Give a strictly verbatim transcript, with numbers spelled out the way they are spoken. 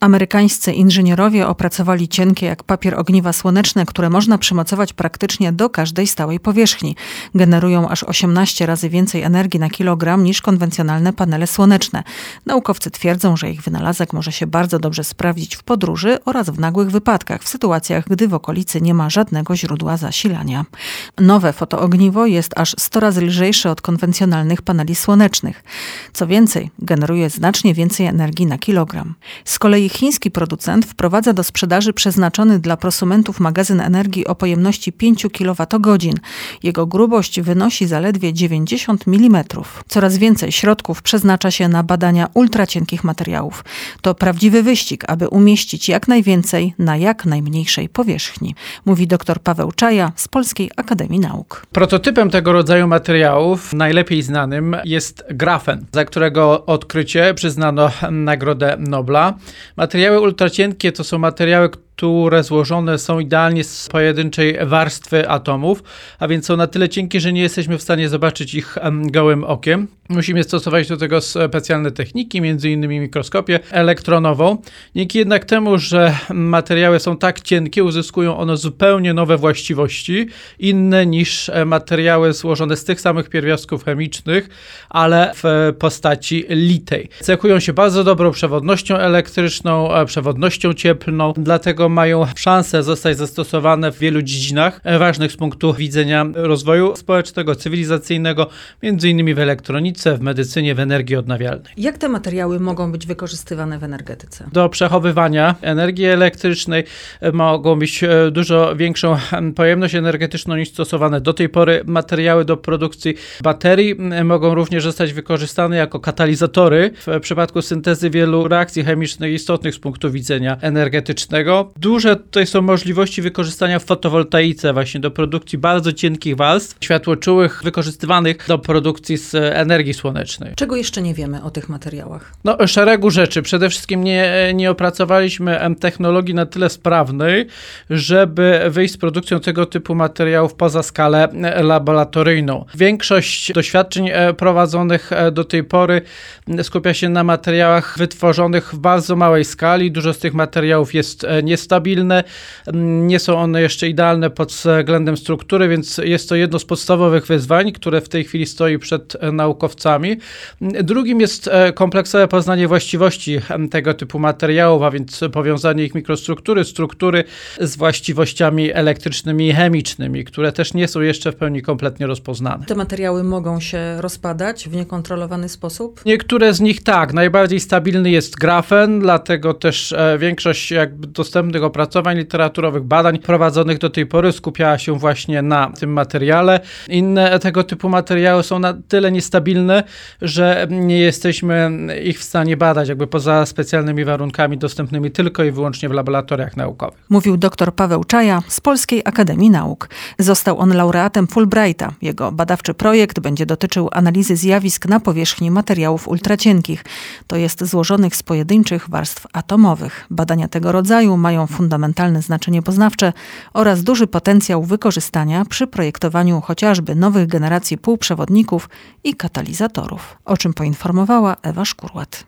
Amerykańscy inżynierowie opracowali cienkie jak papier ogniwa słoneczne, które można przymocować praktycznie do każdej stałej powierzchni. Generują aż osiemnaście razy więcej energii na kilogram niż konwencjonalne panele słoneczne. Naukowcy twierdzą, że ich wynalazek może się bardzo dobrze sprawdzić w podróży oraz w nagłych wypadkach, w sytuacjach, gdy w okolicy nie ma żadnego źródła zasilania. Nowe fotoogniwo jest aż sto razy lżejsze od konwencjonalnych paneli słonecznych. Co więcej, generuje znacznie więcej energii na kilogram. Z kolei chiński producent wprowadza do sprzedaży przeznaczony dla prosumentów magazyn energii o pojemności pięć kilowatogodzin. Jego grubość wynosi zaledwie dziewięćdziesiąt milimetrów. Coraz więcej środków przeznacza się na badania ultracienkich materiałów. To prawdziwy wyścig, aby umieścić jak najwięcej na jak najmniejszej powierzchni, mówi dr Paweł Czaja z Polskiej Akademii Nauk. Prototypem tego rodzaju materiałów, najlepiej znanym, jest grafen, za którego odkrycie przyznano Nagrodę Nobla. Materiały ultracienkie to są materiały, które złożone są idealnie z pojedynczej warstwy atomów, a więc są na tyle cienkie, że nie jesteśmy w stanie zobaczyć ich gołym okiem. Musimy stosować do tego specjalne techniki, między innymi mikroskopię elektronową. Dzięki jednak temu, że materiały są tak cienkie, uzyskują one zupełnie nowe właściwości, inne niż materiały złożone z tych samych pierwiastków chemicznych, ale w postaci litej. Cechują się bardzo dobrą przewodnością elektryczną, przewodnością cieplną, dlatego mają szansę zostać zastosowane w wielu dziedzinach ważnych z punktu widzenia rozwoju społecznego, cywilizacyjnego, między innymi w elektronice, w medycynie, w energii odnawialnej. Jak te materiały mogą być wykorzystywane w energetyce? Do przechowywania energii elektrycznej mogą mieć dużo większą pojemność energetyczną niż stosowane do tej pory materiały do produkcji baterii. Mogą również zostać wykorzystane jako katalizatory w przypadku syntezy wielu reakcji chemicznych istotnych z punktu widzenia energetycznego. Duże tutaj są możliwości wykorzystania w fotowoltaice właśnie do produkcji bardzo cienkich warstw światłoczułych wykorzystywanych do produkcji z energii słonecznej. Czego jeszcze nie wiemy o tych materiałach? No, szeregu rzeczy. Przede wszystkim nie, nie opracowaliśmy technologii na tyle sprawnej, żeby wyjść z produkcją tego typu materiałów poza skalę laboratoryjną. Większość doświadczeń prowadzonych do tej pory skupia się na materiałach wytworzonych w bardzo małej skali. Dużo z tych materiałów jest niestabilne, nie są one jeszcze idealne pod względem struktury, więc jest to jedno z podstawowych wyzwań, które w tej chwili stoi przed naukowcami. Drugim jest kompleksowe poznanie właściwości tego typu materiałów, a więc powiązanie ich mikrostruktury, struktury z właściwościami elektrycznymi i chemicznymi, które też nie są jeszcze w pełni kompletnie rozpoznane. Te materiały mogą się rozpadać w niekontrolowany sposób? Niektóre z nich tak. Najbardziej stabilny jest grafen, dlatego też większość jakby dostępnych opracowań literaturowych, badań prowadzonych do tej pory skupiała się właśnie na tym materiale. Inne tego typu materiały są na tyle niestabilne, że nie jesteśmy ich w stanie badać jakby poza specjalnymi warunkami dostępnymi tylko i wyłącznie w laboratoriach naukowych. Mówił dr Paweł Czaja z Polskiej Akademii Nauk. Został on laureatem Fulbrighta. Jego badawczy projekt będzie dotyczył analizy zjawisk na powierzchni materiałów ultracienkich, to jest złożonych z pojedynczych warstw atomowych. Badania tego rodzaju mają fundamentalne znaczenie poznawcze oraz duży potencjał wykorzystania przy projektowaniu chociażby nowych generacji półprzewodników i katalizatorów, o czym poinformowała Ewa Szkurłat.